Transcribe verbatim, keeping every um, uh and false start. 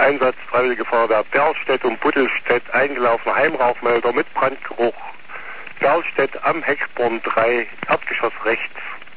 Einsatz Freiwillige Feuerwehr Berlstedt und Buttelstedt, eingelaufener Heimrauchmelder mit Brandgeruch. Berlstedt am Hecksporn drei, Erdgeschoss rechts.